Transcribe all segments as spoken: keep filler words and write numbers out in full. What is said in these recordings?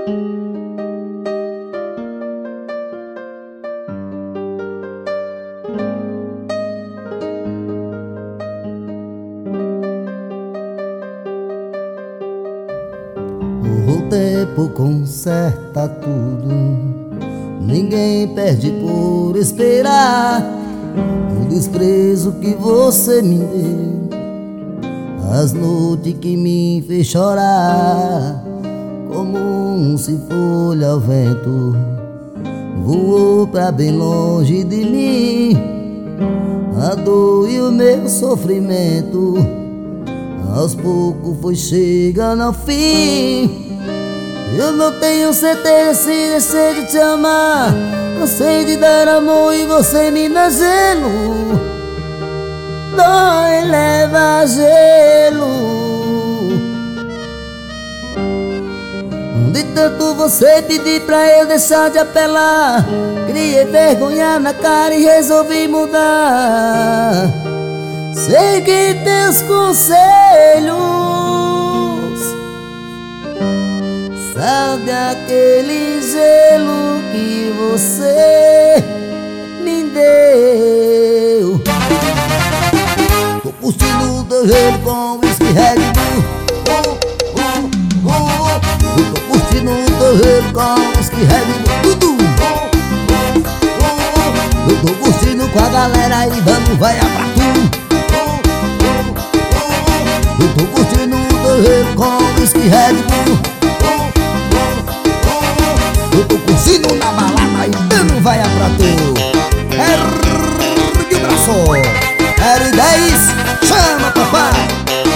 O tempo conserta tudo, ninguém perde por esperar. O desprezo que você me deu, as noites que me fez chorar, como se folha ao vento, voou pra bem longe de mim. A dor e o meu sofrimento aos poucos foi chegando ao fim. Eu não tenho certeza se deixei de te amar, cansei de dar amor e você me dá gelo. Dói, leva gelo. De tanto você pedir pra eu deixar de apelar, criei vergonha na cara e resolvi mudar. Segui teus conselhos, sabe aquele gelo que você me deu. Tô curtindo o teu gelo com whisky Red Bull. Oh, oh, oh, oh. Eu tô curtindo o teu gelo com whisky Red Bull. Tudo. Oh, oh, oh. Eu tô curtindo com a galera e dando vaia pra tu. Eu tô curtindo o teu gelo com whisky Red Bull. Eu tô curtindo na balada e dando vaia pra tu. Ergue o braço, R dez, chama papai.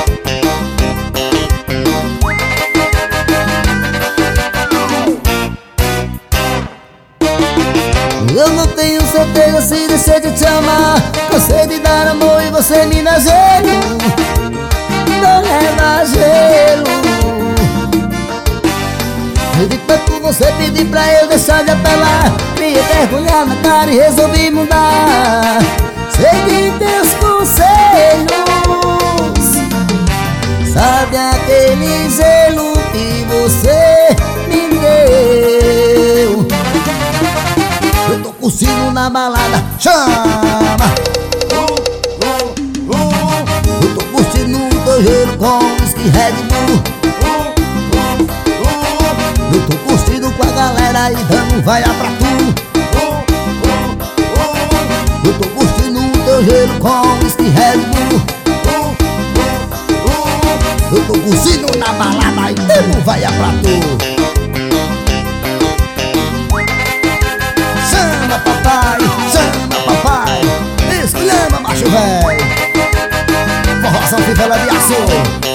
Eu não tenho certeza se deixei de te amar, cansei de dar amor e você me dá gelo. Não leva gelo. De tanto você pedir pra eu deixar de apelar, criei vergonha na cara e resolvi mudar. Segui teus conselhos, sabe aquele gelo que você me deu. Eu tô curtindo na balada, chama. Eu tô curtindo o teu gelo com whisky Red Bull. Eu tô curtindo com a galera e dando vaia pra tu. Eu tô curtindo o teu gelo com whisky Red Bull. Eu tô curtindo na balada e dando vaia pra tu. Chama papai, chama papai, esculhamba macho véi. Forrozão fivela de aço.